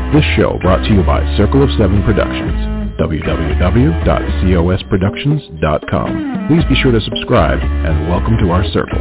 This show brought to you by Circle of Seven Productions, www.cosproductions.com. Please be sure to subscribe and welcome to our circle.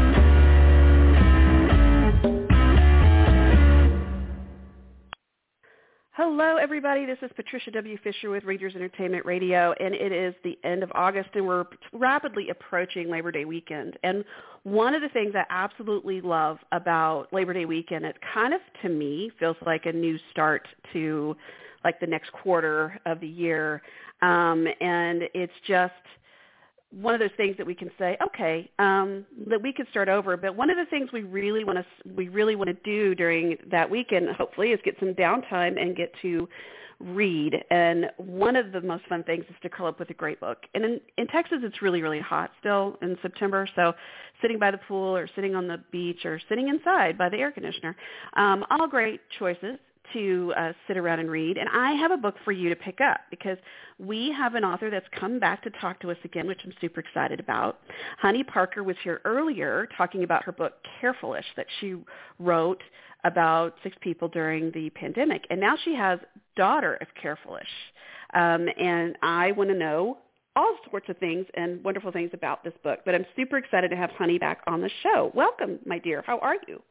Hello, everybody. This is Patricia W. Fisher with Readers Entertainment Radio, and it is the end of August, and we're rapidly approaching Labor Day weekend. And one of the things I absolutely love about Labor Day weekend, it kind of, to me, feels like a new start to, like, the next quarter of the year. And it's just one of those things that we can say, okay, that we could start over. But one of the things we really want to do during that weekend, hopefully, is get some downtime and get to read. And one of the most fun things is to curl up with a great book. And in Texas, it's really, really hot still in September. So sitting by the pool or sitting on the beach or sitting inside by the air conditioner, all great choices to sit around and read. And I have a book for you to pick up because we have an author that's come back to talk to us again, which I'm super excited about. Honey Parker was here earlier talking about her book, Carefulish, that she wrote about 6 people during the pandemic. And now she has Daughter of Carefulish. And I want to know all sorts of things and wonderful things about this book. But I'm super excited to have Honey back on the show. Welcome, my dear. How are you?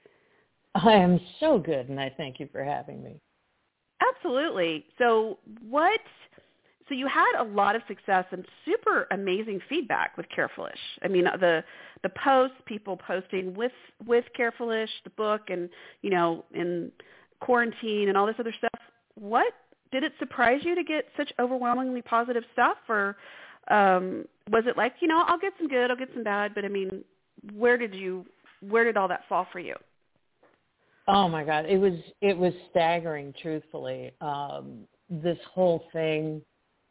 I am so good, and I thank you for having me. Absolutely. So you had a lot of success and super amazing feedback with Carefulish. I mean, the posts, people posting with Carefulish, the book, and, you know, in quarantine and all this other stuff. What did it surprise you to get such overwhelmingly positive stuff, or was it like, you know, I'll get some good, I'll get some bad, but I mean, where did all that fall for you? Oh my God, it was staggering, truthfully. This whole thing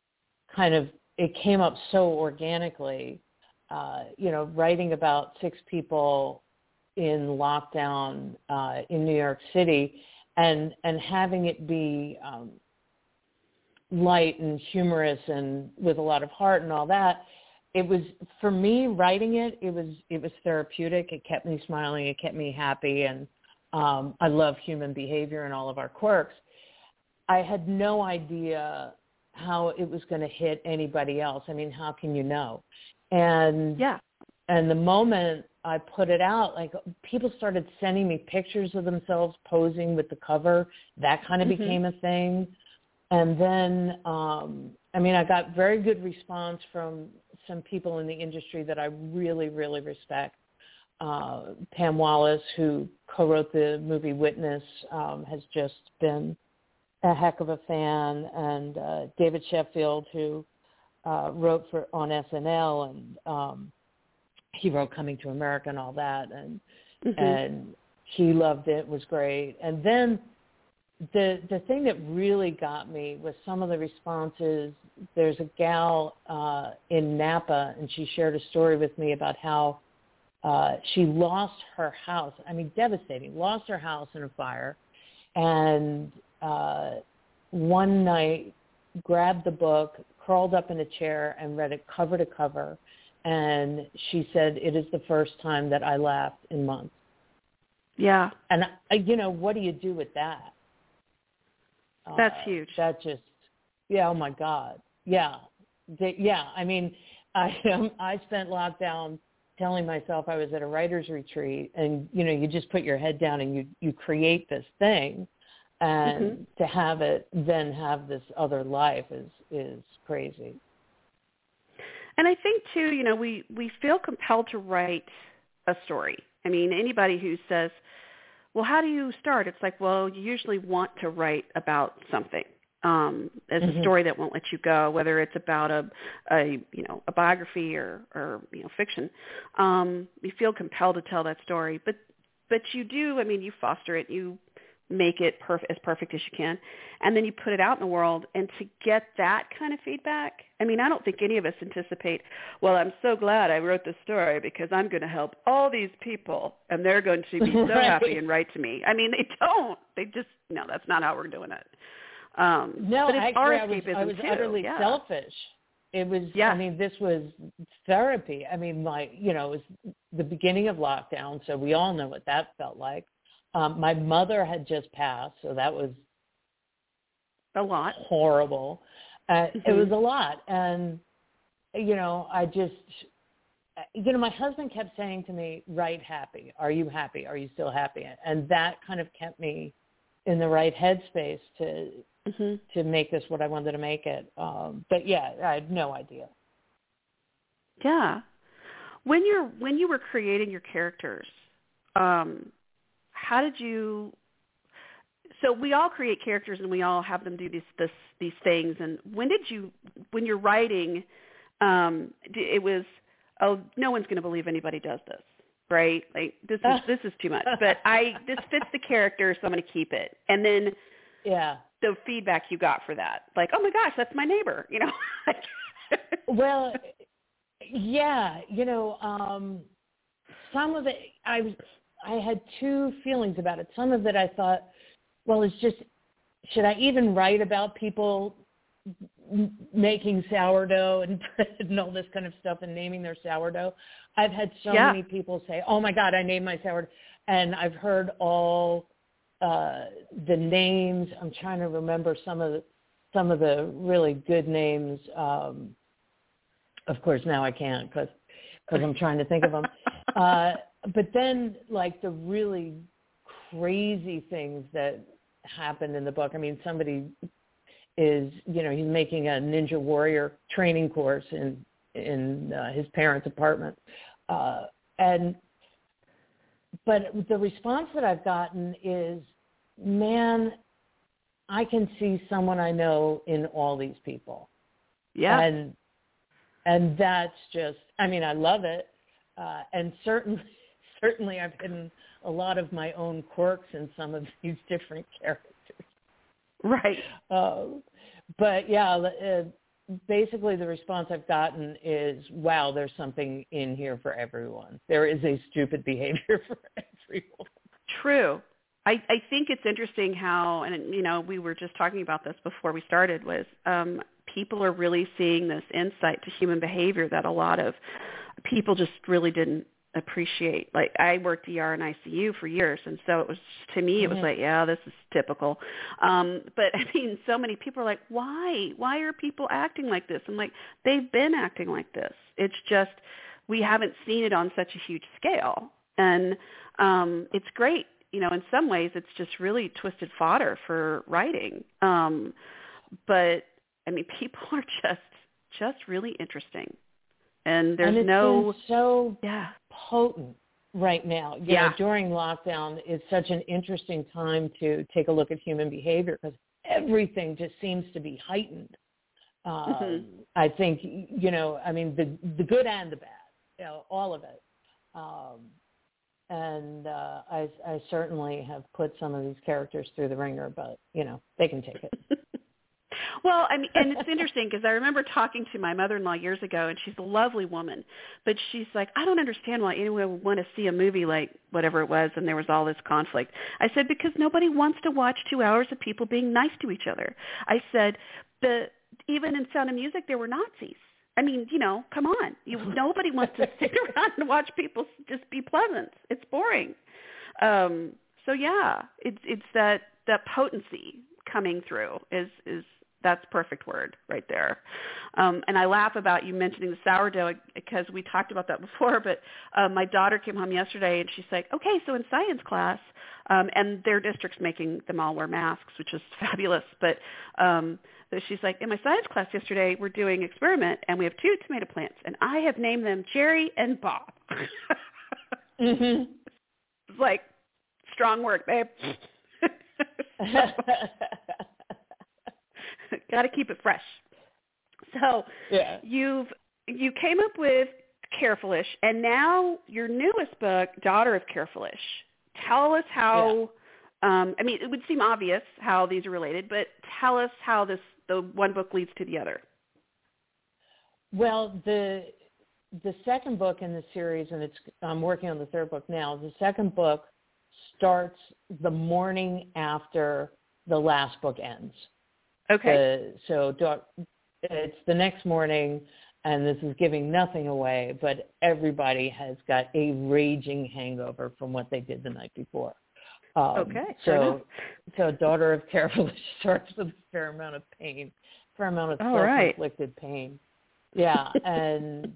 it came up so organically, writing about 6 people in lockdown in New York City and having it be light and humorous and with a lot of heart and all that. It was, for me, writing it was therapeutic. It kept me smiling. It kept me happy. And I love human behavior and all of our quirks. I had no idea how it was going to hit anybody else. I mean, how can you know? And the moment I put it out, like, people started sending me pictures of themselves posing with the cover. That kind of became a thing. And then, I got very good response from some people in the industry that I really, really respect. Pam Wallace, who co-wrote the movie Witness, has just been a heck of a fan, and David Sheffield, who wrote on SNL, and he wrote Coming to America and all that, and he loved it, was great. And then the thing that really got me was some of the responses. There's a gal in Napa, and she shared a story with me about how she lost her house. I mean, devastating. Lost her house in a fire. And one night grabbed the book, curled up in a chair, and read it cover to cover. And she said, it is the first time that I laughed in months. Yeah. And, what do you do with that? That's huge. That just, oh, my God. Yeah. I spent lockdown telling myself I was at a writer's retreat, and, you just put your head down and you create this thing, and to have it then have this other life is crazy. And I think, too, we feel compelled to write a story. I mean, anybody who says, well, how do you start? It's like, well, you usually want to write about something. As a story that won't let you go, whether it's about a biography or fiction. You feel compelled to tell that story, but you do. I mean, you foster it, you make it as perfect as you can, and then you put it out in the world. And to get that kind of feedback, I mean, I don't think any of us anticipate, well, I'm so glad I wrote this story because I'm going to help all these people, and they're going to be so happy and write to me. I mean, they don't. They just, no, that's not how we're doing it. No, but it's actually, I was too. utterly selfish. It was, I mean, this was therapy. I mean, it was the beginning of lockdown, so we all know what that felt like. My mother had just passed, so that was A lot. Horrible. It was a lot. And, I just, my husband kept saying to me, write happy. Are you happy? Are you still happy? And that kind of kept me in the right headspace to make this what I wanted to make it. But yeah, I had no idea. Yeah. When you were creating your characters, how did you? So we all create characters and we all have them do these things. And when you're writing, it was, oh, no one's going to believe anybody does this, right? Like this is too much. But this fits the character, so I'm going to keep it. And then, the feedback you got for that, like, oh my gosh, that's my neighbor, Well, yeah, some of it, I had two feelings about it. Some of it I thought, well, it's just, should I even write about people making sourdough and bread and all this kind of stuff and naming their sourdough? I've had so many people say, oh my God, I named my sourdough. And I've heard all the names. I'm trying to remember some of the really good names. Of course, now I can't because I'm trying to think of them. But then, like, the really crazy things that happened in the book. I mean, somebody is, he's making a Ninja Warrior training course in his parents' apartment. But the response that I've gotten is, man, I can see someone I know in all these people. Yeah. And that's just, I mean, I love it. And certainly I've hidden a lot of my own quirks in some of these different characters. Right. But yeah, basically the response I've gotten is, wow, there's something in here for everyone. There is a stupid behavior for everyone. True. I think it's interesting how, and we were just talking about this before we started, was people are really seeing this insight to human behavior that a lot of people just really didn't appreciate. Like, I worked ER and ICU for years, and so it was, to me, it was like, yeah, this is typical. But I mean, so many people are like, why are people acting like this? I'm like, they've been acting like this. It's just we haven't seen it on such a huge scale, and it's great. In some ways, it's just really twisted fodder for writing. But I mean, people are just really interesting. And there's it's been so potent right now. You know, during lockdown, it's such an interesting time to take a look at human behavior because everything just seems to be heightened. I think, I mean, the good and the bad, all of it. And I certainly have put some of these characters through the ringer, but, they can take it. Well, I mean, and it's interesting because I remember talking to my mother-in-law years ago, and she's a lovely woman, but she's like, I don't understand why anyone would want to see a movie like whatever it was, and there was all this conflict. I said, because nobody wants to watch 2 hours of people being nice to each other. I said, even in Sound of Music, there were Nazis. I mean, come on. Nobody wants to sit around and watch people just be pleasant. It's boring. So yeah, it's that potency coming through is that's perfect word right there. And I laugh about you mentioning the sourdough because we talked about that before, but my daughter came home yesterday and she's like, okay, so in science class, and their district's making them all wear masks, which is fabulous, but she's like, in my science class yesterday, we're doing an experiment and we have 2 tomato plants and I have named them Jerry and Bob. It's like, strong work, babe. Got to keep it fresh. So you came up with Carefulish, and now your newest book, Daughter of Carefulish. Tell us how. I mean, it would seem obvious how these are related, but tell us how the one book leads to the other. Well, the second book in the series, and I'm working on the third book now. The second book starts the morning after the last book ends. Okay. So it's the next morning, and this is giving nothing away, but everybody has got a raging hangover from what they did the night before. Okay. So So Daughter of Careful starts with a fair amount of self-inflicted pain. Yeah, and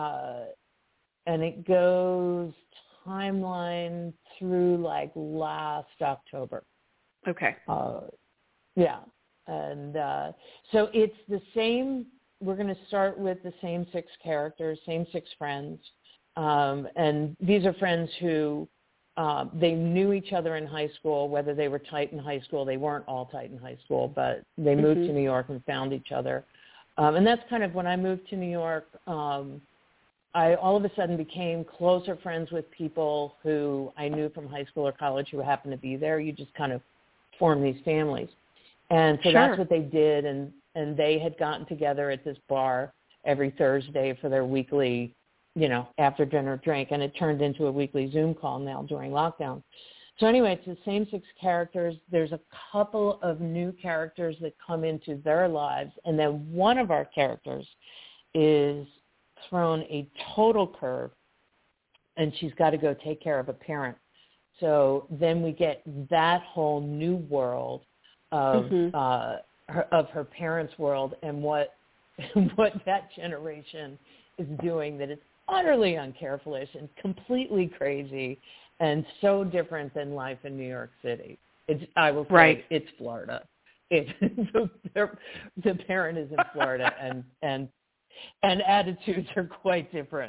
it goes timeline through like last October. Okay. Yeah, and so it's the same. We're going to start with the same 6 characters, same 6 friends, and these are friends who they knew each other in high school. Whether they were tight in high school, they weren't all tight in high school, but they moved to New York and found each other. And that's kind of when I moved to New York. I all of a sudden became closer friends with people who I knew from high school or college who happened to be there. You just kind of form these families. And so that's what they did. And they had gotten together at this bar every Thursday for their weekly, after dinner drink. And it turned into a weekly Zoom call now during lockdown. So anyway, it's the same 6 characters. There's a couple of new characters that come into their lives. And then one of our characters is thrown a total curve, and she's got to go take care of a parent. So then we get that whole new world of her parents' world and what that generation is doing that is utterly uncareful-ish and completely crazy and so different than life in New York City. I will say it's Florida. The parent is in Florida, and attitudes are quite different.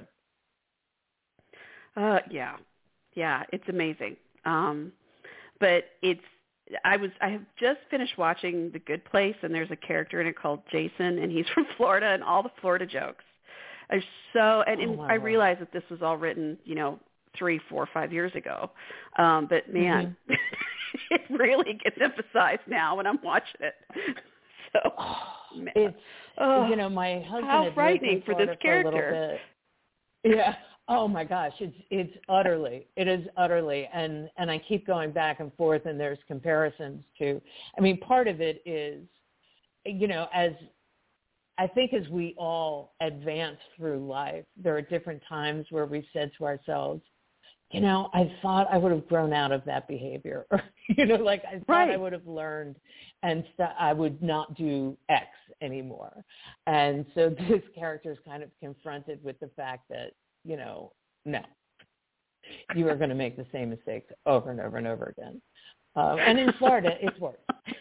Yeah, it's amazing. But I have just finished watching The Good Place, and there's a character in it called Jason, and he's from Florida, and all the Florida jokes are so. And I realized that this was all written, 3, 4, 5 years ago. But man, it really gets emphasized now when I'm watching it. So it's my husband. How frightening for this character. Yeah. Oh my gosh, it is utterly, and I keep going back and forth, and there's comparisons to. I mean, part of it is, as I think as we all advance through life, there are different times where we've said to ourselves, I thought I would have grown out of that behavior. I thought I would have learned and I would not do X anymore. And so this character is kind of confronted with the fact that, no, you are going to make the same mistakes over and over and over again. And in Florida, it's worse.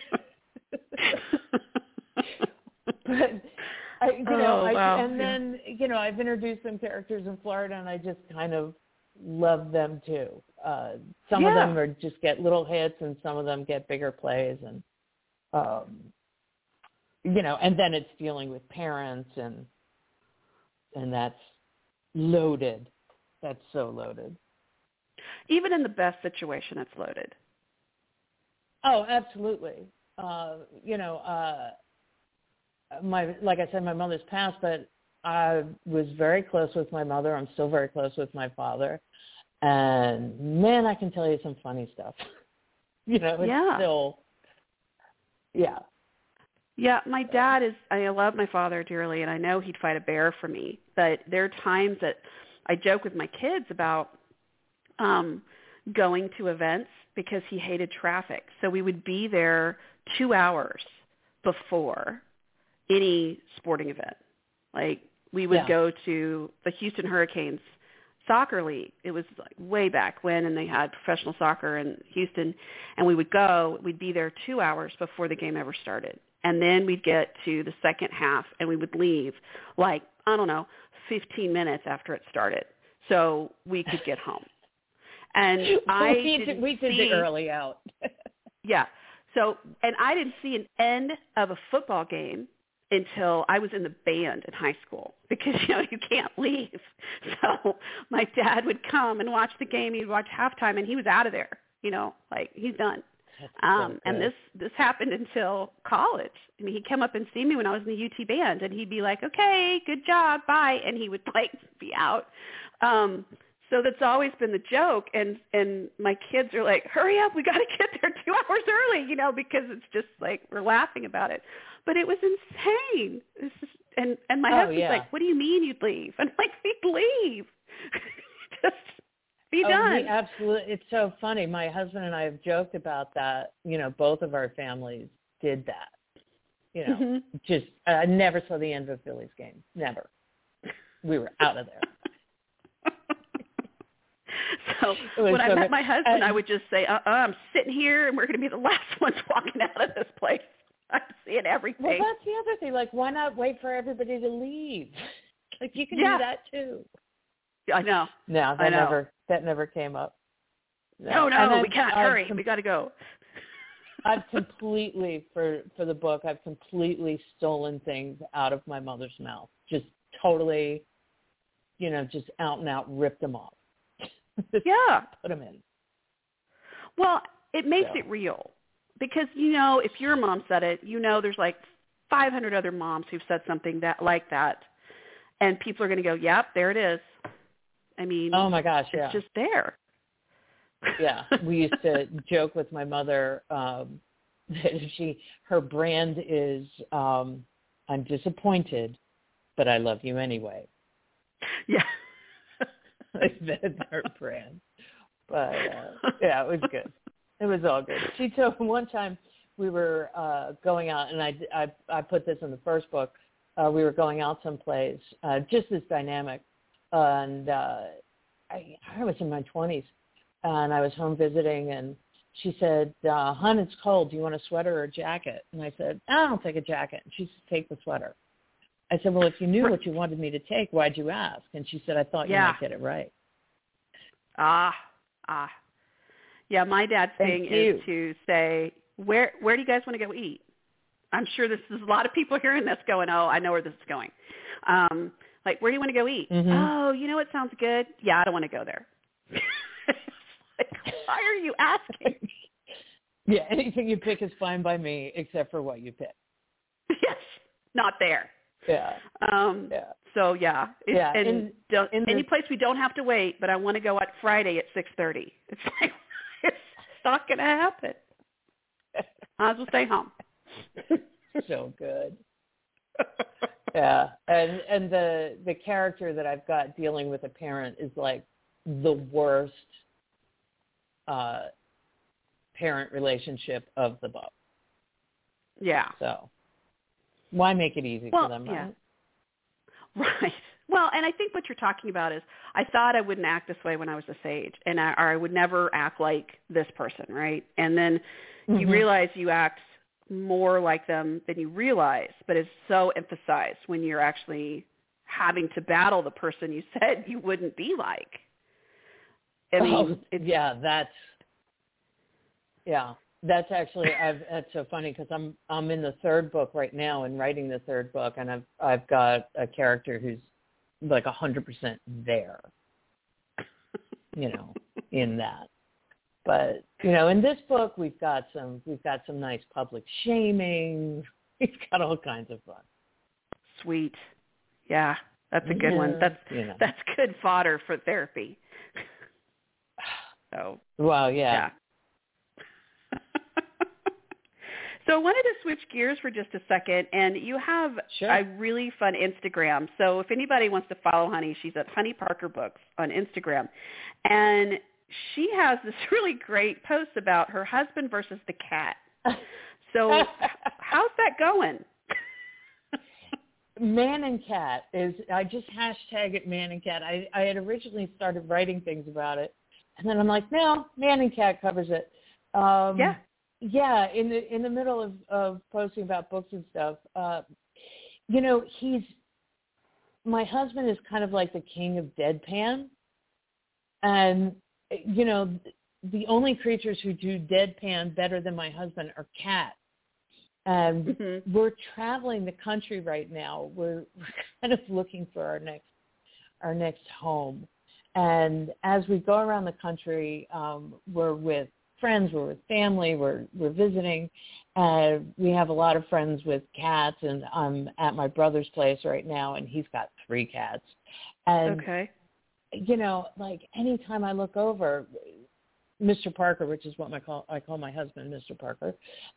But then I've introduced some characters in Florida, and I just kind of love them too. Some of them are just get little hits, and some of them get bigger plays, and and then it's dealing with parents, and that's loaded. That's so loaded. Even in the best situation, it's loaded. Oh, absolutely. Like I said, my mother's passed, but I was very close with my mother. I'm still very close with my father. And, man, I can tell you some funny stuff. It's still, Yeah, my dad I love my father dearly, and I know he'd fight a bear for me. But there are times that I joke with my kids about going to events because he hated traffic. So we would be there 2 hours before any sporting event. Like we would go to the Houston Hurricanes soccer league. It was like way back when, and they had professional soccer in Houston, and we'd be there 2 hours before the game ever started. And then we'd get to the second half, and we would leave 15 minutes after it started, so we could get home. And we did the early out. Yeah. So, and I didn't see an end of a football game until I was in the band in high school because, you can't leave. So my dad would come and watch the game. He'd watch halftime, and he was out of there, he's done. And this happened until college. I mean, he'd come up and see me when I was in the UT band, and he'd be like, okay, good job, bye. And he would be out. So that's always been the joke. And my kids are like, hurry up, we got to get there 2 hours early, because it's just like, we're laughing about it. But it was insane. And my husband's like, what do you mean you'd leave? I'm like, we'd leave. Be done. We absolutely. It's so funny. My husband and I have joked about that. Both of our families did that. Just I never saw the end of a Phillies game. Never. We were out of there. So when I met my husband, I would just say, I'm sitting here and we're going to be the last ones walking out of this place. I'm seeing everything. Well, that's the other thing. Like, why not wait for everybody to leave? Like, you can do that too. I know. No, that never came up. No, we can't. Hurry. We got to go. I've completely, for the book, I've completely stolen things out of my mother's mouth. Just totally, just out and out ripped them off. Yeah. Put them in. Well, it makes it real. Because, if your mom said it, there's like 500 other moms who've said something like that. And people are going to go, yep, there it is. I mean, oh my gosh, it's just there. Yeah. We used to joke with my mother that her brand is, I'm disappointed, but I love you anyway. Yeah. That's her brand. But, yeah, it was good. It was all good. She told one time we were going out, and I put this in the first book. We were going out someplace, just this dynamic, and I was in my 20s, and I was home visiting, and she said, "Hon, it's cold. Do you want a sweater or a jacket?" And I said, "I'll take a jacket." And she said, "Take the sweater." I said, "Well, if you knew what you wanted me to take, why'd you ask?" And she said, "I thought you might get it right." Yeah, my dad's thing is to say, where do you guys want to go eat? I'm sure there's a lot of people hearing this going, oh, I know where this is going. Like, where do you want to go eat? Mm-hmm. Oh, what sounds good? Yeah, I don't want to go there. Like, why are you asking? Yeah, anything you pick is fine by me except for what you pick. Yes, not there. Yeah. So, yeah. Any place we don't have to wait, but I want to go at Friday at 6:30. It's like, it's not going to happen. Might as well stay home. So good. Yeah. And the character that I've got dealing with a parent is like the worst parent relationship of the book. Yeah. So why make it easy for them, right? Yeah. Right. Well, and I think what you're talking about is I thought I wouldn't act this way when I was a sage, and I would never act like this person, right? And then you realize you act more like them than you realize, but it's so emphasized when you're actually having to battle the person you said you wouldn't be like. I mean, that's actually that's so funny because I'm in the third book right now and writing the third book, and I've got a character who's like 100% there, in that. But in this book we've got some nice public shaming. We've got all kinds of fun. Sweet, yeah, that's a good one. That's good fodder for therapy. So well, yeah. So I wanted to switch gears for just a second, and you have a really fun Instagram. So if anybody wants to follow Honey, she's at Honey Parker Books on Instagram, and she has this really great post about her husband versus the cat. So how's that going? Man and Cat I just hashtag it Man and Cat. I had originally started writing things about it, and then I'm like, no, Man and Cat covers it. Yeah, in the middle of posting about books and stuff, my husband is kind of like the king of deadpan, and the only creatures who do deadpan better than my husband are cats. And we're traveling the country right now. We're kind of looking for our next home, and as we go around the country, we're with friends, we're with family, we're visiting. We have a lot of friends with cats, and I'm at my brother's place right now, and he's got 3 cats. And, like anytime I look over, Mr. Parker, which is what I call my husband, Mr. Parker,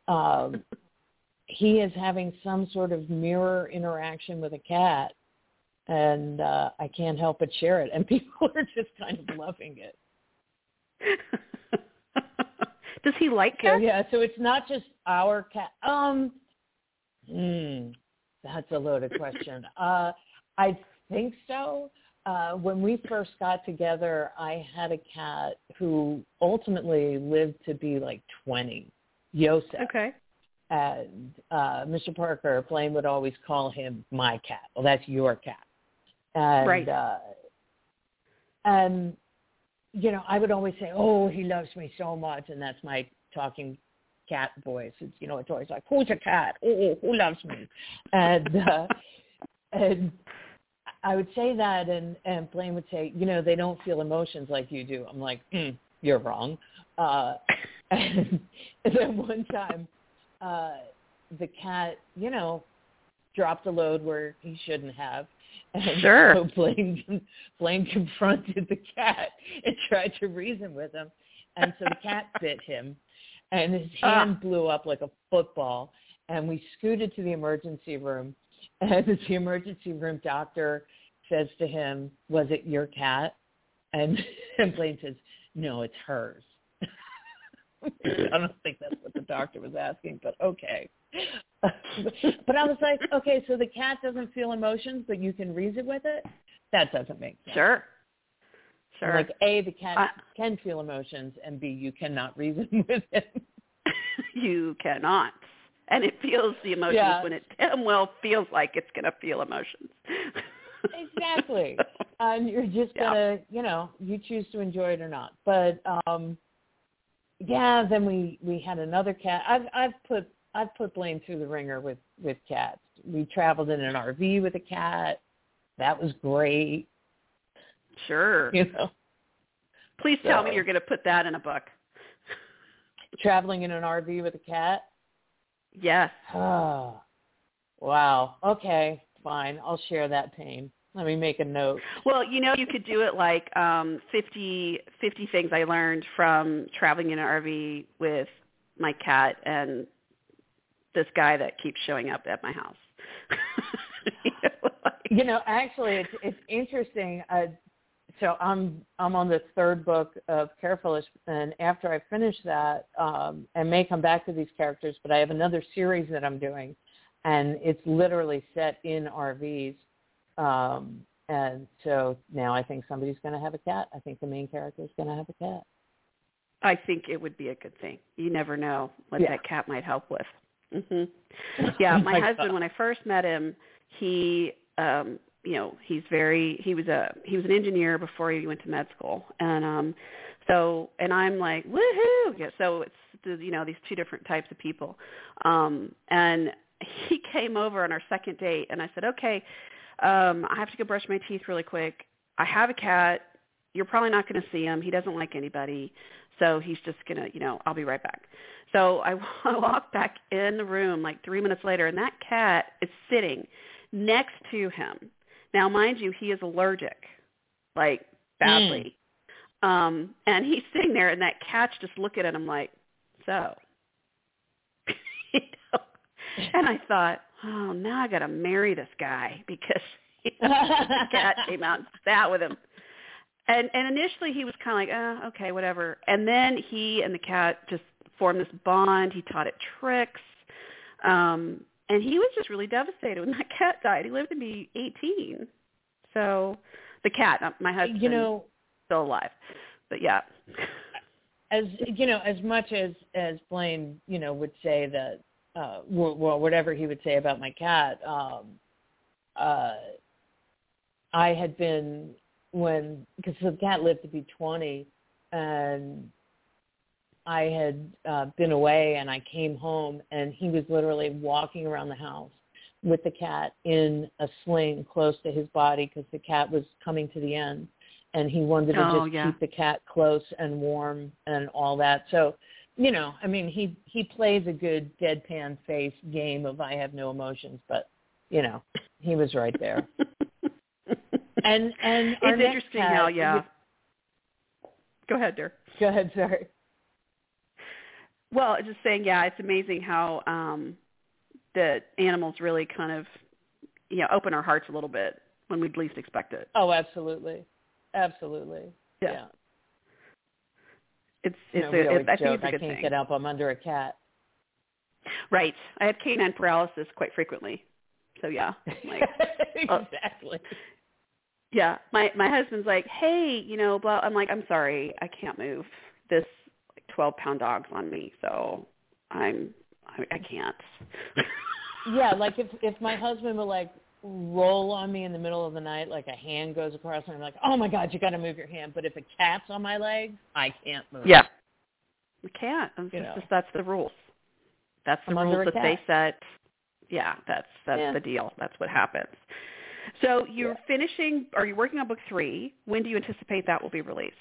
he is having some sort of mirror interaction with a cat, and I can't help but share it. And people are just kind of loving it. Does he like cats? So it's not just our cat. That's a loaded question. I think so. When we first got together, I had a cat who ultimately lived to be like 20, Yosef. Okay. And Mr. Parker, Blaine would always call him my cat. Well, that's your cat. And, right. And, you know, I would always say, oh, he loves me so much. And that's my talking cat voice. It's, you know, it's always like, who's a cat? Oh, who loves me? And I would say that, and Blaine would say, you know, they don't feel emotions like you do. I'm like, you're wrong. And then one time, the cat, you know, dropped a load where he shouldn't have. And sure. So Blaine confronted the cat and tried to reason with him. And so the cat bit him, and his hand blew up like a football. And we scooted to the emergency room. And the emergency room doctor says to him, was it your cat? And Blaine says, no, it's hers. I don't think that's what the doctor was asking, but okay. But I was like, okay, so the cat doesn't feel emotions, but you can reason with it? That doesn't make sense. Sure. Like, A, the cat can feel emotions, and B, you cannot reason with it. You cannot. And it feels the emotions when it damn well feels like it's going to feel emotions. Exactly. And you're just going to, you know, you choose to enjoy it or not. But, then we had another cat. I've put Blaine through the ringer with cats. We traveled in an RV with a cat. That was great. Sure. You know. Please tell me you're going to put that in a book. Traveling in an RV with a cat? Yes. Oh, wow. Okay, fine. I'll share that pain. Let me make a note. Well, you know, you could do it like 50 things I learned from traveling in an RV with my cat and this guy that keeps showing up at my house. You know, actually, it's interesting. So I'm on the third book of Carefulish, and after I finish that, and may come back to these characters, but I have another series that I'm doing, and it's literally set in RVs. And so now I think somebody's going to have a cat. I think the main character is going to have a cat. I think it would be a good thing. You never know what that cat might help with. Mm-hmm. Yeah, my husband, when I first met him, he, you know, he was an engineer before he went to med school. And, and I'm like, woohoo. Yeah, so it's, you know, these two different types of people. And he came over on our second date and I said, okay, I have to go brush my teeth really quick. I have a cat. You're probably not going to see him. He doesn't like anybody. So he's just going to, you know, I'll be right back. So I walked back in the room like 3 minutes later, and that cat is sitting next to him. Now, mind you, he is allergic, like badly. And he's sitting there, and that cat's just looking at him like, so. You know? And I thought, oh, now I got to marry this guy because the cat came out and sat with him. And initially he was kind of like, okay, whatever. And then he and the cat just formed this bond. He taught it tricks. And he was just really devastated when that cat died. He lived to be 18. So the cat, my husband, you know, still alive. But yeah. As you know, as much as Blaine, you know, would say that, well, whatever he would say about my cat, I had been because the cat lived to be 20, and I had been away, and I came home, and he was literally walking around the house with the cat in a sling close to his body because the cat was coming to the end, and he wanted to just keep the cat close and warm and all that. So, you know, I mean, he plays a good deadpan face game of I have no emotions, but, you know, he was right there. And it's interesting cat, how, Go ahead, dear. Go ahead, sorry. Well, just saying, it's amazing how the animals really kind of, you know, open our hearts a little bit when we'd least expect it. Oh, absolutely. Absolutely. Yeah. We always I think joke, it's a I good can't thing. get up, I'm under a cat. Right. I have canine paralysis quite frequently. So yeah. Like, exactly. Yeah. My husband's like, hey, blah. I'm like, I'm sorry, I can't move this 12-pound dog's on me, so I can't. Yeah, like if my husband would like roll on me in the middle of the night, like a hand goes across and I'm like, oh my God, you got to move your hand. But if a cat's on my leg, I can't move. Yeah. I can't. That's the rules. That's the I'm rules that they set. Yeah, that's the deal. That's what happens. So you're finishing, or you're working on book 3. When do you anticipate that will be released?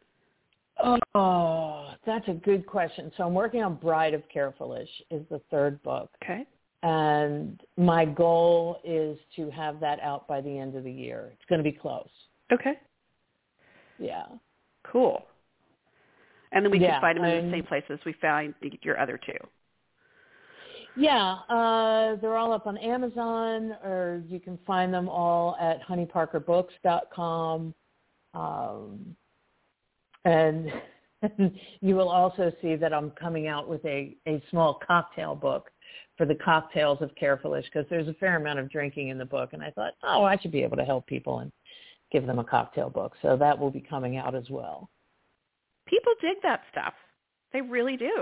Oh, that's a good question. So I'm working on Bride of Carefulish is the 3rd book. Okay. And my goal is to have that out by the end of the year. It's going to be close. Okay. Yeah. Cool. And then we can find them in the same places we found your other 2. Yeah, they're all up on Amazon, or you can find them all at honeyparkerbooks.com. And you will also see that I'm coming out with a small cocktail book for the cocktails of Carefulish, because there's a fair amount of drinking in the book. And I thought, I should be able to help people and give them a cocktail book. So that will be coming out as well. People dig that stuff. They really do.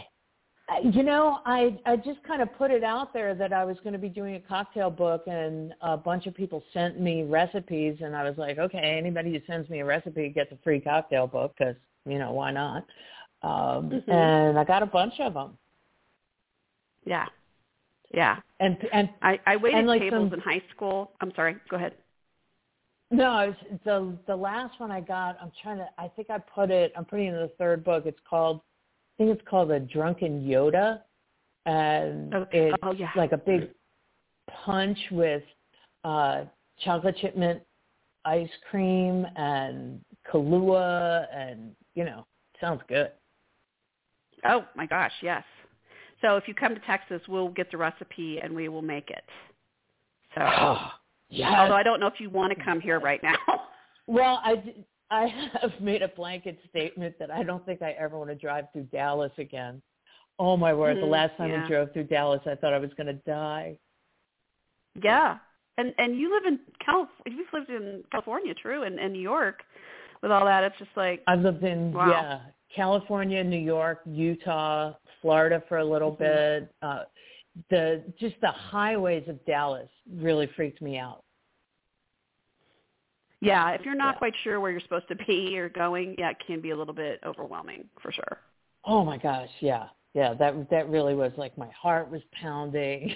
I just kind of put it out there that I was going to be doing a cocktail book, and a bunch of people sent me recipes, and I was like, okay, anybody who sends me a recipe gets a free cocktail book, because, why not? And I got a bunch of them. Yeah. Yeah. And I waited like tables in high school. I'm sorry. Go ahead. No, the last one I got, I think I'm putting it in the 3rd book. I think it's called A Drunken Yoda, and it's like a big punch with chocolate chip mint ice cream and Kahlua, and, sounds good. Oh, my gosh, yes. So if you come to Texas, we'll get the recipe and we will make it. So, yes. Although I don't know if you want to come here right now. Well, I have made a blanket statement that I don't think I ever want to drive through Dallas again. Oh, my word. The last time we drove through Dallas, I thought I was going to die. Yeah. And you live in you've lived in California, true, and New York. With all that, it's just like... I've lived in, California, New York, Utah, Florida for a little bit. The highways of Dallas really freaked me out. Yeah, if you're not quite sure where you're supposed to be or going, it can be a little bit overwhelming for sure. Oh my gosh, yeah. Yeah, that really was like my heart was pounding.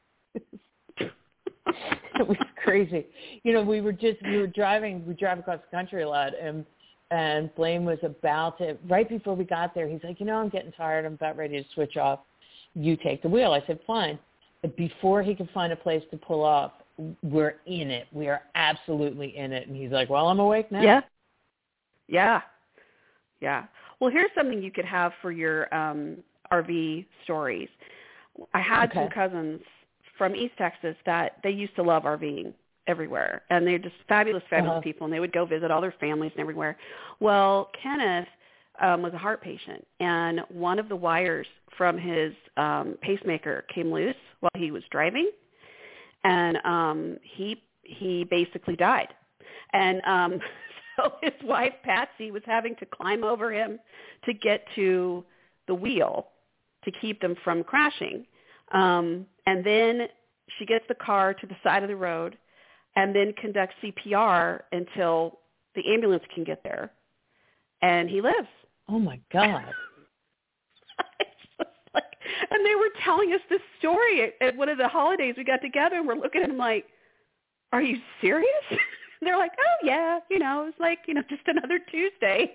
It was crazy. We drive across the country a lot, and Blaine was about to, right before we got there, he's like, I'm getting tired, I'm about ready to switch off. You take the wheel. I said, fine. But before he could find a place to pull off, we're in it. We are absolutely in it. And he's like, well, I'm awake now. Yeah. Yeah. Yeah. Well, here's something you could have for your RV stories. I had some cousins from East Texas that they used to love RVing everywhere. And they're just fabulous people. And they would go visit all their families and everywhere. Well, Kenneth was a heart patient. And one of the wires from his pacemaker came loose while he was driving. And he basically died. And so his wife, Patsy, was having to climb over him to get to the wheel to keep them from crashing. And then she gets the car to the side of the road and then conducts CPR until the ambulance can get there. And he lives. Oh, my God. And they were telling us this story at one of the holidays we got together, and we're looking at him like, are you serious? They're like, oh, yeah, it's like, just another Tuesday.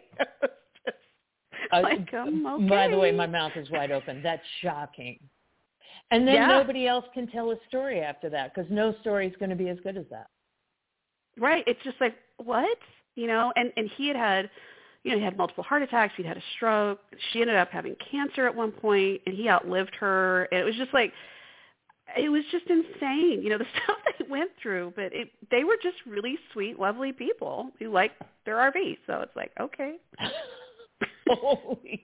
Okay. By the way, my mouth is wide open. That's shocking. And then nobody else can tell a story after that, because no story is going to be as good as that. Right. It's just like, what? And he had he had multiple heart attacks. He'd had a stroke. She ended up having cancer at one point, and he outlived her. And it was just like, it was just insane, the stuff they went through. But they were just really sweet, lovely people who liked their RV. So it's like, okay. Holy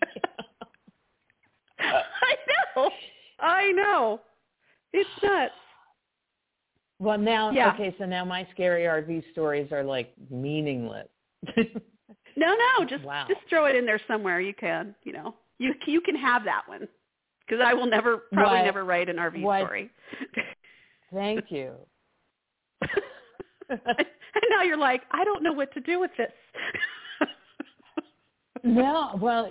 I know. It's nuts. Well, now, yeah. Okay, so now my scary RV stories are like meaningless. No, just wow. just throw it in there somewhere. You can, you can have that one, because I will probably never write an RV story. Thank you. And now you're like, I don't know what to do with this. No, well,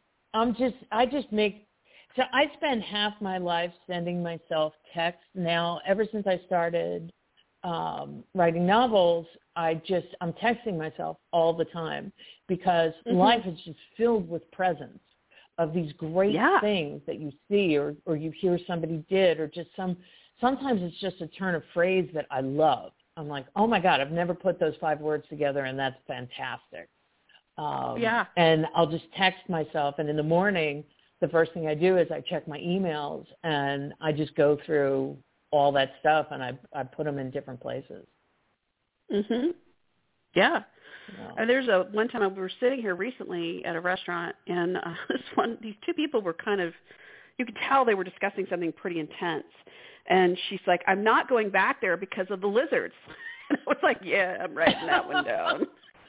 so I spend half my life sending myself texts now. Ever since I started writing novels, I'm texting myself all the time, because life is just filled with presents of these great things that you see or you hear somebody did, or just sometimes it's just a turn of phrase that I love. I'm like, oh my God, I've never put those 5 words together, and that's fantastic. And I'll just text myself, and in the morning, the first thing I do is I check my emails, and I just go through all that stuff, and I put them in different places. Mhm. Yeah. And there's one time we were sitting here recently at a restaurant, and these 2 people were you could tell they were discussing something pretty intense. And she's like, I'm not going back there because of the lizards. And I was like, yeah, I'm writing that one down.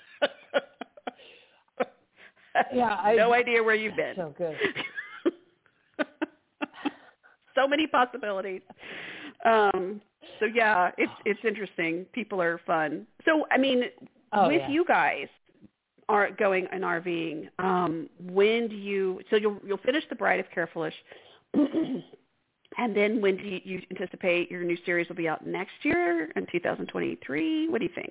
No idea where you've been. So good. So many possibilities. So yeah, it's interesting. People are fun. So I mean, you guys are going and RVing. When do you? So you'll finish The Bride of Carefulish, and then when do you anticipate your new series will be out next year in 2023? What do you think?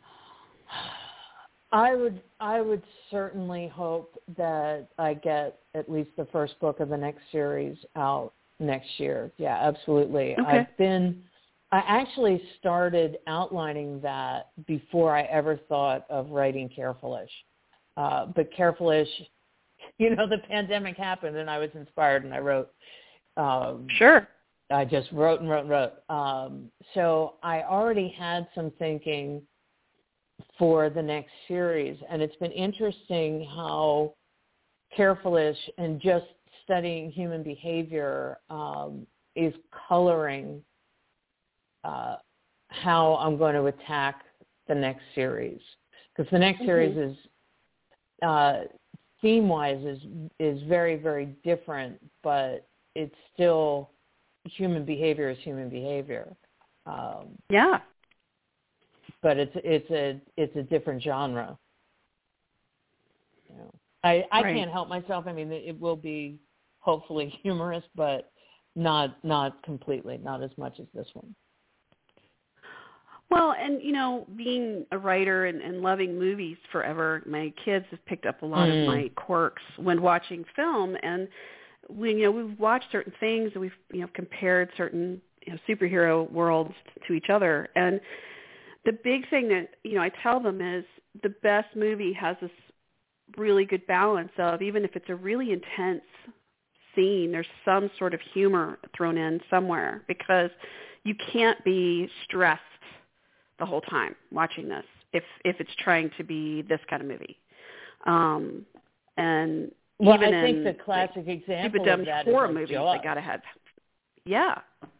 I would certainly hope that I get at least the first book of the next series out next year. Yeah, absolutely. Okay. I actually started outlining that before I ever thought of writing Carefulish. But Carefulish, the pandemic happened, and I was inspired, and I wrote. Sure. I just wrote and wrote and wrote. So I already had some thinking for the next series, and it's been interesting how Carefulish and just studying human behavior is coloring how I'm going to attack the next series, because the next series is theme-wise is very, very different, but it's still human behavior is human behavior. Yeah. But it's a different genre. I can't help myself. I mean, it will be hopefully humorous, but not completely, not as much as this one. Well, and being a writer and loving movies forever, my kids have picked up a lot of my quirks when watching film, and we've watched certain things, and we've compared certain superhero worlds to each other, and the big thing that I tell them is the best movie has this really good balance of, even if it's a really intense scene, there's some sort of humor thrown in somewhere, because you can't be stressed the whole time watching this if it's trying to be this kind of movie. And well, even I think the classic example of that is horror like movies, Jaws. they gotta have, yeah.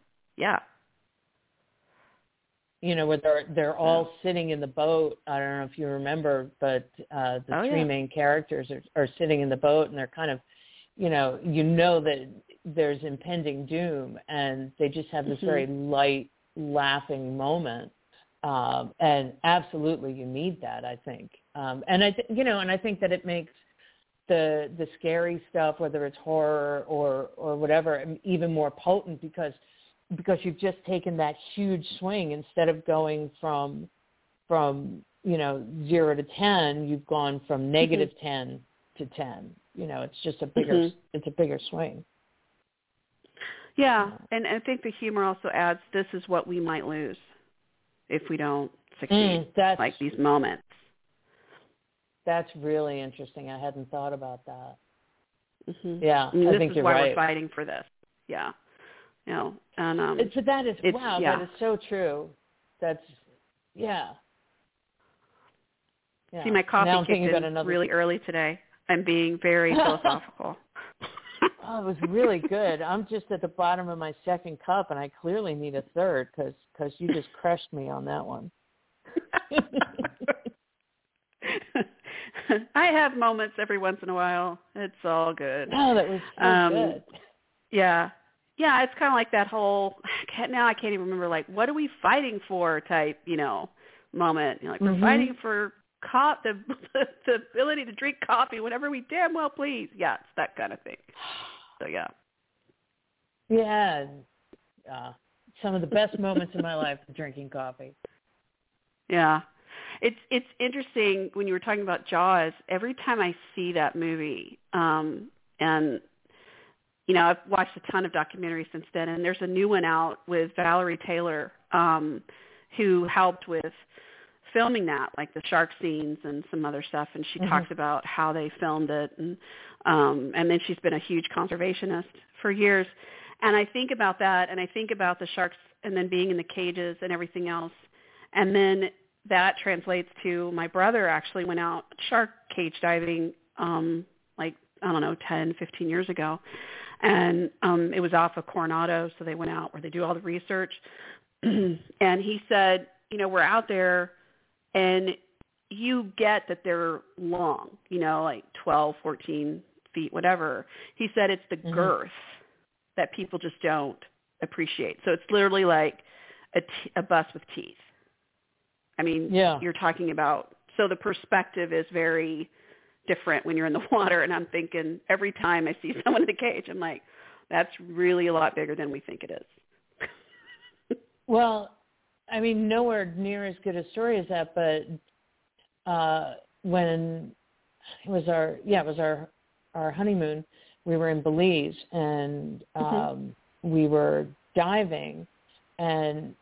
Where they're all sitting in the boat. I don't know if you remember, but the 3 main characters are sitting in the boat, and they're kind of, that there's impending doom, and they just have this very light, laughing moment. And absolutely, you need that, I think. And I think that it makes the scary stuff, whether it's horror or whatever, even more potent, because you've just taken that huge swing. Instead of going from 0 to 10, you've gone from negative 10 to 10. It's just a bigger swing. Yeah, and I think the humor also adds, this is what we might lose if we don't succeed, like these moments. That's really interesting. I hadn't thought about that. Yeah, I think you're right. This is why we're fighting for this. Yeah. And so that is that is so true. That's See, my coffee kicked in really early today. I'm being very philosophical. Oh, it was really good. I'm just at the bottom of my second cup, and I clearly need a third because you just crushed me on that one. I have moments every once in a while. It's all good. Oh, that was so good. Yeah. Yeah, it's kind of like that whole, now I can't even remember, like, what are we fighting for type, moment. Like, we're fighting for the ability to drink coffee whenever we damn well please. Yeah, it's that kind of thing. So, yeah. Yeah. Some of the best moments in my life are drinking coffee. Yeah. It's interesting when you were talking about Jaws. Every time I see that movie, and I've watched a ton of documentaries since then, and there's a new one out with Valerie Taylor, who helped with filming that, like the shark scenes and some other stuff. And she talks about how they filmed it, and then she's been a huge conservationist for years. And I think about that, and I think about the sharks, and then being in the cages and everything else, and then that translates to my brother actually went out shark cage diving, 10, 15 years ago. And it was off of Coronado, so they went out where they do all the research. And he said, we're out there, and you get that they're long, like 12, 14 feet, whatever. He said it's the girth that people just don't appreciate. So it's literally like a bus with teeth. I mean, You're talking about, so the perspective is very different when you're in the water. And I'm thinking every time I see someone in the cage, I'm like, that's really a lot bigger than we think it is. Well, I mean, nowhere near as good a story as that, but when it was our honeymoon, we were in Belize, and we were diving, and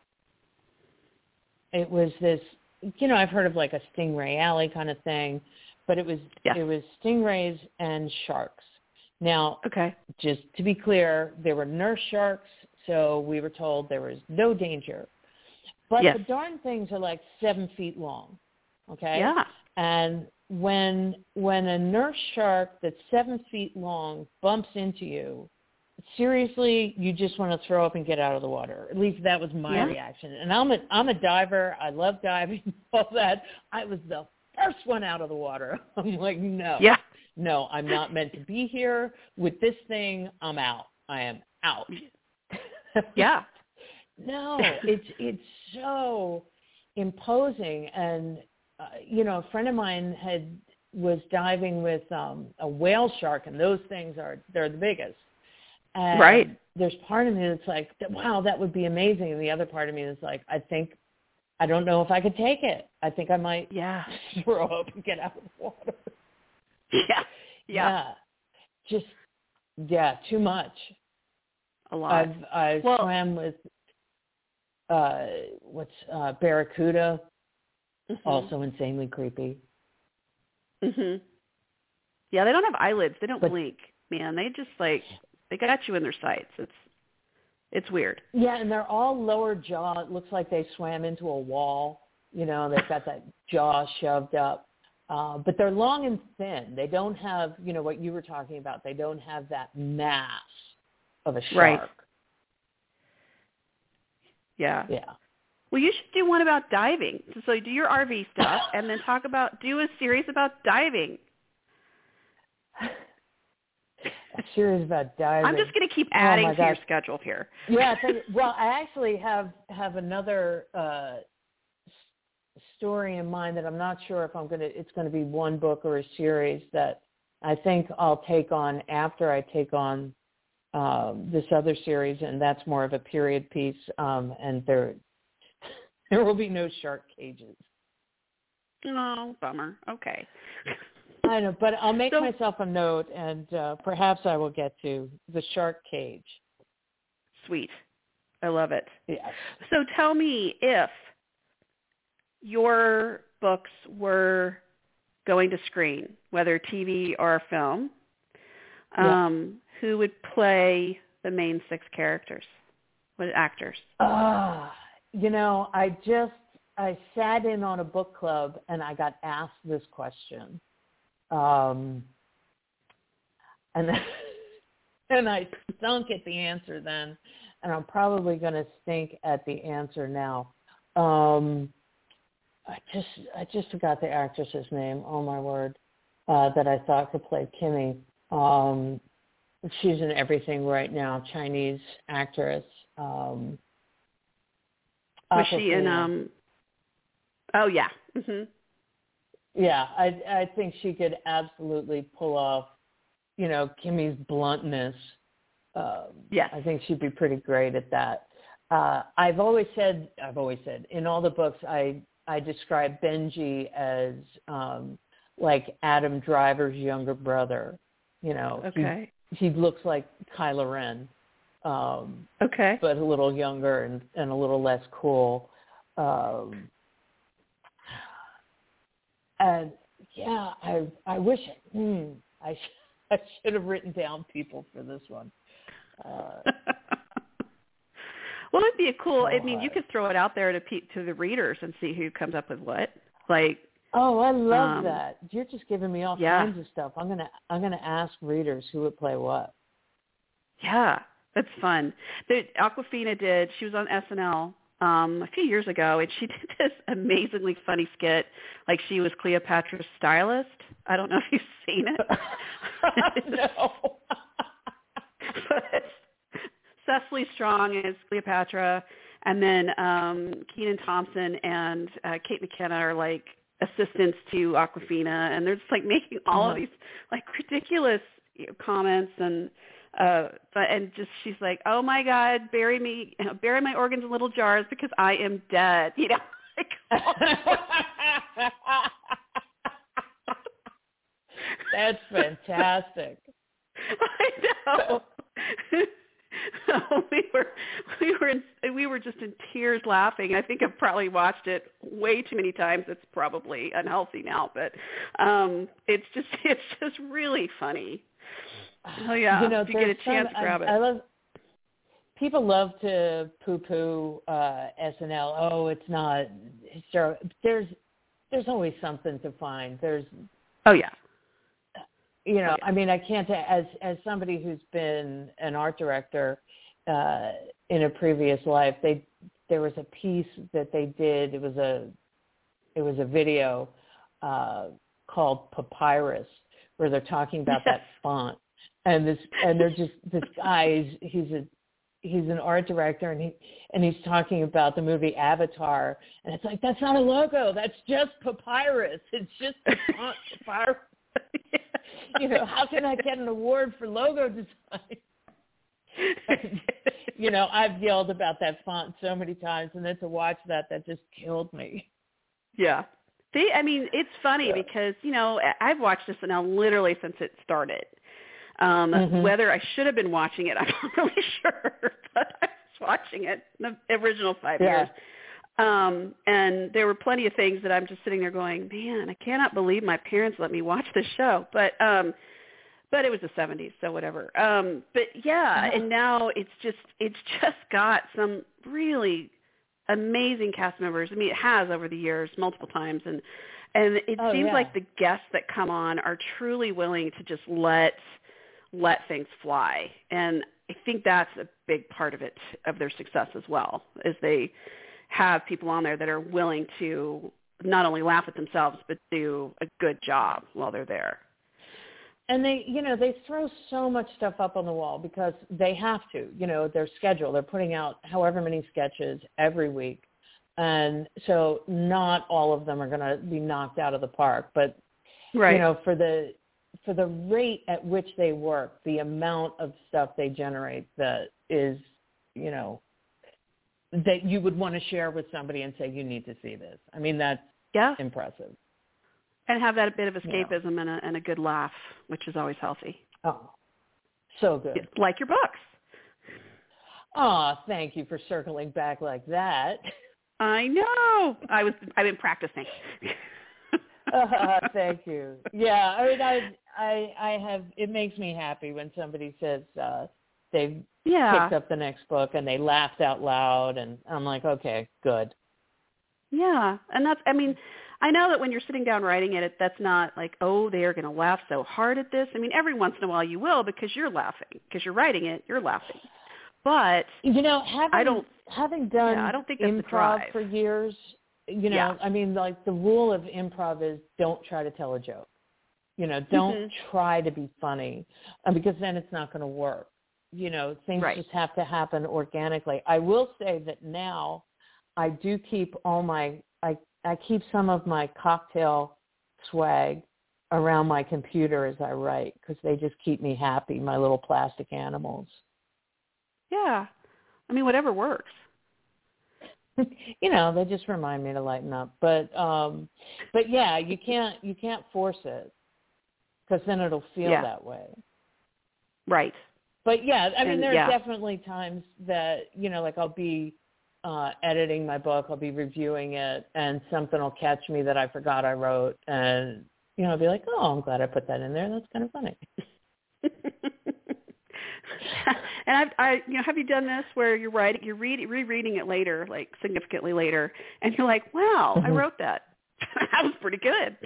it was this, I've heard of like a Stingray Alley kind of thing, but it was stingrays and sharks. Now, just to be clear, there were nurse sharks, so we were told there was no danger. But the darn things are like 7 feet long, okay? Yeah. And when a nurse shark that's 7 feet long bumps into you, seriously, you just want to throw up and get out of the water. At least that was my reaction. And I'm a diver. I love diving, all that. I was the first one out of the water. I'm like, no, I'm not meant to be here with this thing. I'm out. I am out. Yeah. No, it's so imposing. And, a friend of mine was diving with a whale shark, and those things they're the biggest. And there's part of me that's like, wow, that would be amazing. And the other part of me is like, I don't know if I could take it. I think I might throw up and get out of the water. Too much. A lot. I swam with barracuda, also insanely creepy. Yeah, they don't have eyelids. They don't blink, man. They just they got you in their sights. It's weird. Yeah, and they're all lower jaw. It looks like they swam into a wall. They've got that jaw shoved up. But they're long and thin. They don't have, what you were talking about. They don't have that mass of a shark. Right. Yeah. Yeah. Well, you should do one about diving. So do your RV stuff and then do a series about diving. A series about diving. I'm just going to keep adding to your schedule here. Yeah. Well, I actually have another story in mind that I'm not sure if it's going to be one book or a series that I think I'll take on after I take on this other series, and that's more of a period piece. And there will be no shark cages. Oh, bummer. Okay. I know, but I'll make myself a note, and perhaps I will get to the shark cage. Sweet. I love it. Yes. So tell me, if your books were going to screen, whether TV or film, who would play the main 6 characters? What actors? I sat in on a book club and I got asked this question. And and I stunk at the answer then, and I'm probably going to stink at the answer now. I just forgot the actress's name. Oh my word, that I thought could play Kimmy. She's in everything right now. Chinese actress. Was she in? Oh yeah. Mm-hmm. Yeah, I think she could absolutely pull off, Kimmy's bluntness. Yes. I think she'd be pretty great at that. I've always said in all the books I describe Benji as like Adam Driver's younger brother. Okay. He looks like Kylo Ren. Okay. But a little younger and a little less cool. And yeah, I wish I should have written down people for this one. Well, it'd be a cool. I mean, you could throw it out there to the readers and see who comes up with what. Like. Oh, I love that. You're just giving me all kinds of stuff. I'm gonna ask readers who would play what. Yeah, that's fun. Awkwafina did. She was on SNL a few years ago, and she did this amazingly funny skit. Like she was Cleopatra's stylist. I don't know if you've seen it. No. But Cecily Strong is Cleopatra, and then Kenan Thompson and Kate McKinnon are like assistants to Awkwafina, and they're just like making all of these like ridiculous comments and just she's like, oh my God, bury my organs in little jars because I am dead. Like, that's fantastic. I know. We were just in tears laughing. I think I've probably watched it way too many times. It's probably unhealthy now, but it's just really funny. Oh yeah, if you get a chance, grab it. People love to poo-poo SNL. Oh, it's not. There's always something to find. Oh yeah. I mean, I can't, as somebody who's been an art director in a previous life, there was a piece that they did. It was a video called Papyrus, where they're talking about that font, and they're just this guy. He's an art director, and he's talking about the movie Avatar, and it's like, that's not a logo, that's just papyrus. It's just the font papyrus. How can I get an award for logo design? I've yelled about that font so many times, and then to watch that just killed me. Yeah. It's funny because, I've watched SNL literally since it started. Whether I should have been watching it, I'm not really sure, but I was watching it the original 5 years. And there were plenty of things that I'm just sitting there going, man, I cannot believe my parents let me watch this show. But it was the 70s, so whatever. But yeah, and now it's just got some really amazing cast members. I mean, it has over the years multiple times, and it seems like the guests that come on are truly willing to just let things fly. And I think that's a big part of it, of their success as well, is they have people on there that are willing to not only laugh at themselves, but do a good job while they're there. And they throw so much stuff up on the wall because they have to, their schedule. They're putting out however many sketches every week. And so not all of them are going to be knocked out of the park. But, for the rate at which they work, the amount of stuff they generate that is, that you would want to share with somebody and say, you need to see this. I mean, that's impressive. And have that a bit of escapism and a good laugh, which is always healthy. Oh, so good. Like your books. Oh, thank you for circling back like that. I know. I've been practicing. Thank you. Yeah, I mean, I have. It makes me happy when somebody says they've picked up the next book and they laughed out loud, and I'm like, okay, good. Yeah, and that's. I mean, I know that when you're sitting down writing it, that's not like, oh, they are going to laugh so hard at this. I mean, every once in a while you will because you're laughing. Because you're writing it, you're laughing. But having done I don't think that's the improv drive. for years, I mean, like the rule of improv is don't try to tell a joke. Don't try to be funny because then it's not going to work. Things just have to happen organically. I will say that now I do keep I keep some of my cocktail swag around my computer as I write because they just keep me happy, my little plastic animals. Yeah. I mean, whatever works. They just remind me to lighten up. But yeah, you can't force it because then it'll feel that way. Right. But yeah, I mean, there are definitely times that, like I'll be editing my book, I'll be reviewing it, and something will catch me that I forgot I wrote, and I'll be like, oh, I'm glad I put that in there. That's kind of funny. And have you done this where you're rereading it later, like significantly later, and you're like, wow, I wrote that. That was pretty good.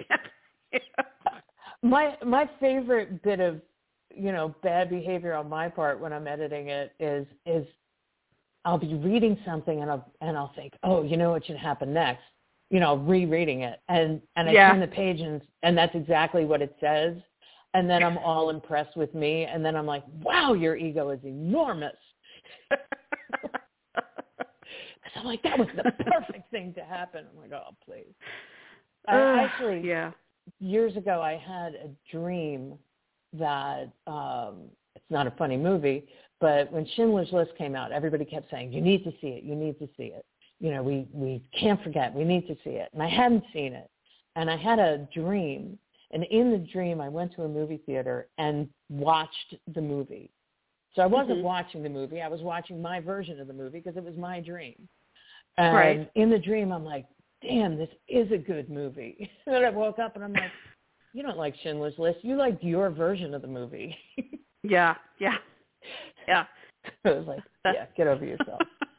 My favorite bit of bad behavior on my part when I'm editing it is I'll be reading something and I'll think, oh, what should happen next? Rereading it and I turn the page and that's exactly what it says. And then I'm all impressed with me. And then I'm like, wow, your ego is enormous. Because I'm like, that was the perfect thing to happen. I'm like, oh, please. Actually, years ago, I had a dream that it's not a funny movie, but when Schindler's List came out, everybody kept saying, you need to see it. You need to see it. We can't forget. We need to see it. And I hadn't seen it. And I had a dream. And in the dream, I went to a movie theater and watched the movie. So I wasn't watching the movie. I was watching my version of the movie because it was my dream. And in the dream, I'm like, damn, this is a good movie. And then I woke up and I'm like, you don't like Schindler's List. You liked your version of the movie. Yeah. I was like, yeah, get over yourself.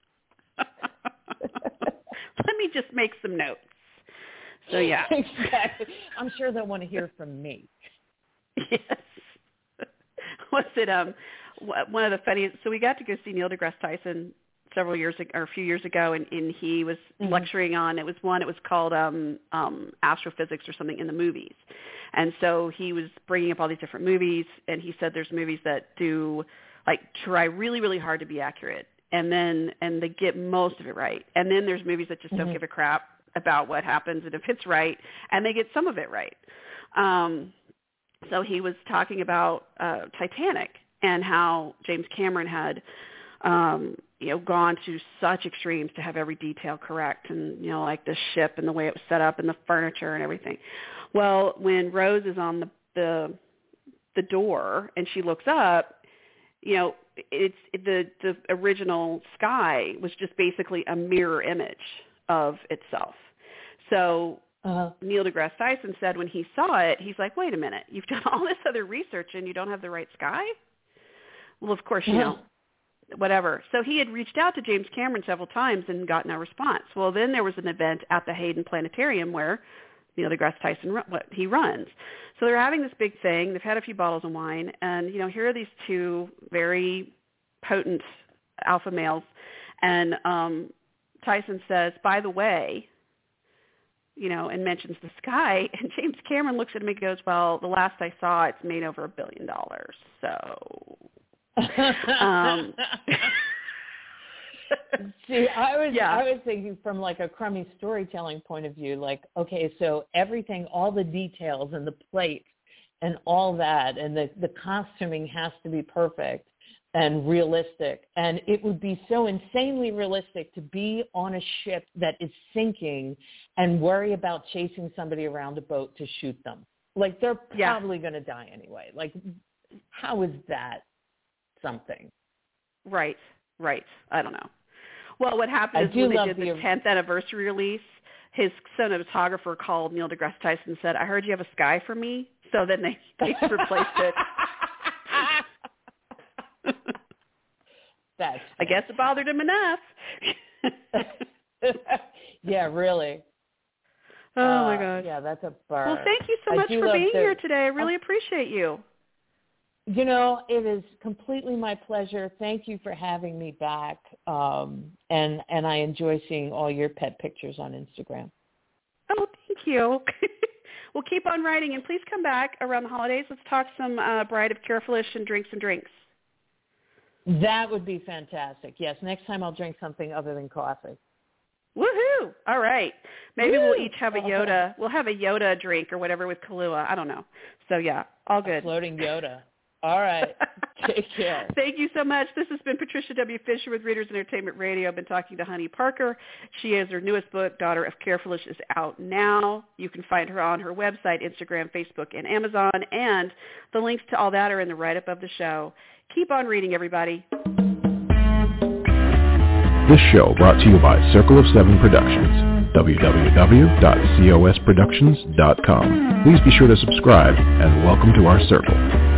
Let me just make some notes. So, yeah. Exactly. I'm sure they'll want to hear from me. Yes. Was it one of the funniest? So we got to go see Neil deGrasse Tyson a few years ago, and he was lecturing on, it was called astrophysics or something in the movies. And so he was bringing up all these different movies, and he said there's movies that do, like, try really, really hard to be accurate, and they get most of it right. And then there's movies that just don't give a crap about what happens and if it's right, and they get some of it right. So he was talking about Titanic and how James Cameron had gone to such extremes to have every detail correct, and like the ship and the way it was set up and the furniture and everything. Well, when Rose is on the door and she looks up, it's the original sky was just basically a mirror image of itself. So Neil deGrasse Tyson said when he saw it, he's like, wait a minute, you've done all this other research and you don't have the right sky? Well, of course, whatever. So he had reached out to James Cameron several times and got no response. Well, then there was an event at the Hayden Planetarium where Neil deGrasse Tyson, he runs. So they're having this big thing. They've had a few bottles of wine, and, here are these two very potent alpha males. And Tyson says, by the way, and mentions the sky. And James Cameron looks at him and goes, well, the last I saw, it's made over $1 billion. So... See, I was thinking from like a crummy storytelling point of view, like, okay, so everything, all the details and the plates and all that, and the costuming has to be perfect and realistic. And it would be so insanely realistic to be on a ship that is sinking and worry about chasing somebody around a boat to shoot them. Like, they're probably going to die anyway. Like, how is that something? Right. I don't know. Well, what happened is when they did the 10th anniversary release, his cinematographer called Neil deGrasse Tyson and said, I heard you have a sky for me. So then they replaced it. I guess it bothered him enough. Yeah, really. Oh, my gosh. Yeah, that's a burn. Well, thank you so much for being here today. I really appreciate you. You know, it is completely my pleasure. Thank you for having me back. And I enjoy seeing all your pet pictures on Instagram. Oh, thank you. Well, keep on writing, and please come back around the holidays. Let's talk some Bride of Careful-ish and drink some drinks. That would be fantastic. Yes, next time I'll drink something other than coffee. Woohoo! All right. Maybe we'll each have a Yoda. We'll have a Yoda drink or whatever with Kahlua. I don't know. So, yeah, all good. A floating Yoda. All right. Take care. Thank you so much. This has been Patricia W. Fisher with Readers Entertainment Radio. I've been talking to Honey Parker. She has her newest book, Daughter of Careful-ish, is out now. You can find her on her website, Instagram, Facebook, and Amazon. And the links to all that are in the write-up of the show. Keep on reading, everybody. This show brought to you by Circle of Seven Productions, www.cosproductions.com. Please be sure to subscribe and welcome to our circle.